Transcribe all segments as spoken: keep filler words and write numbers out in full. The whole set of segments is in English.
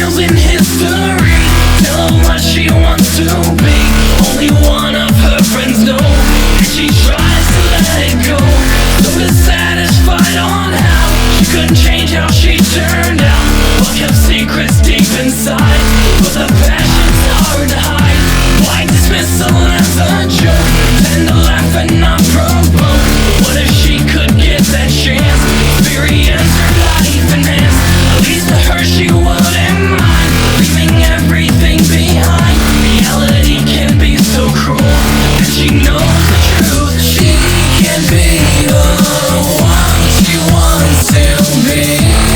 miles in history. Tell her what she wants to be. Only one of her friends know, and she tries to let it go. So dissatisfied on how she couldn't change how she turned out. What kept secrets deep inside, but the passion's hard to hide. Why dismissal as a joke? Tend to laugh and not provoke. What if she could get that chance? Experience her life enhanced. At least to her she wouldn't mind leaving everything behind. Reality can be so cruel, and she knows the truth. She can't be the one she wants to be.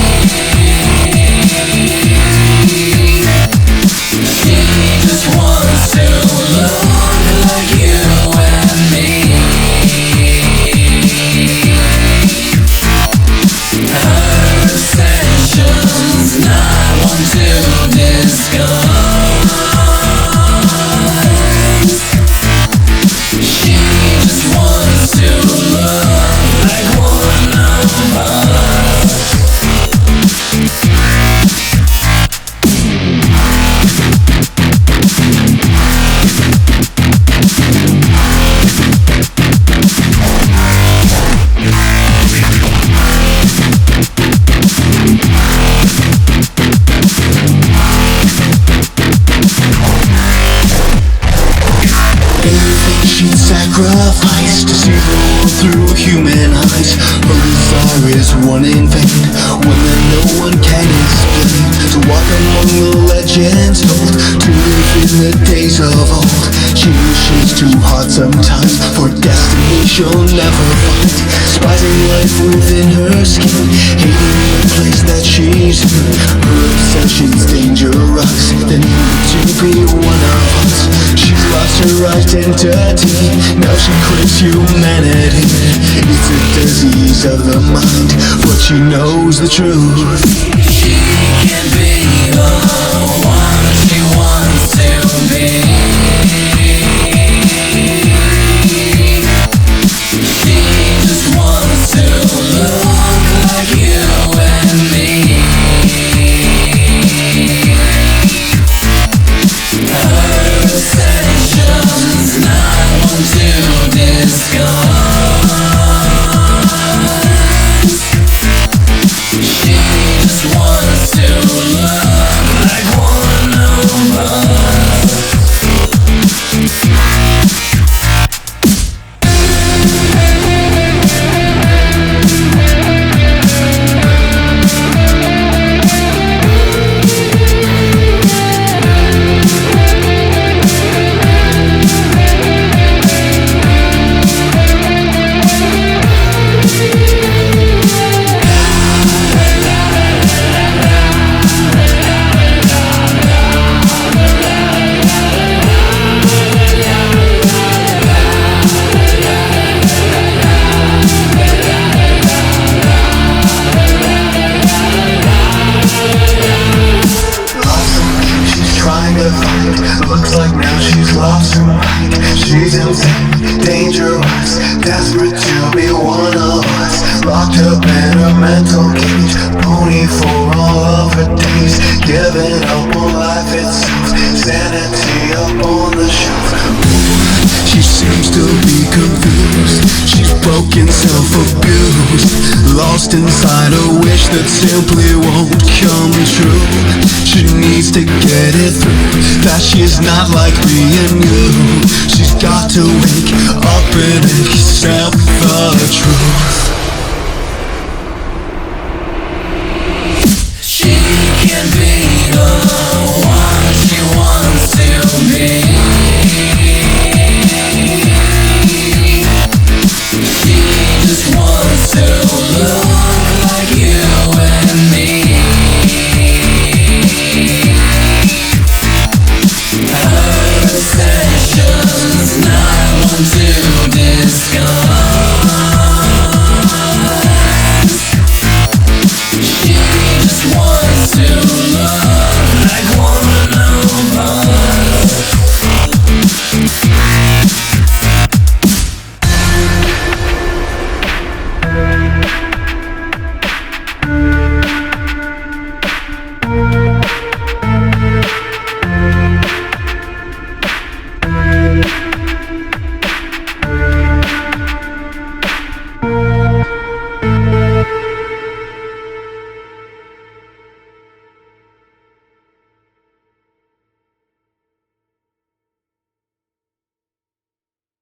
She just wants to look like you and me. Her obsession's not one to discuss. She just wants to look like one of us. She'd sacrifice to see the world through human eyes. Her desire is one in vain, one that no one can explain. To walk among the legends told, to live in the days of old. She wishes too hard sometimes for destiny she'll never find. Despising life within her skin, hating the place that she's in. Her obsession's dangerous, the need to be one of us. She's lost her identity, now she craves humanity. It's a disease of the mind, but she knows the truth. She can't be the one she wants to be. She just wants to look like you and me. Her obsession's not one to discuss. She just wants to look like one of us. Looks like now she's lost her mind. She's insane, dangerous, desperate to be one of us. Locked up in her mental cage, pony for all of her days. Giving up on life itself, sanity up on the shelf. She seems to be confused, she's broken, self-abused, lost inside a wish that simply won't come true. She needs to get it through that she's not like me and you. She's got to wake up and accept the truth.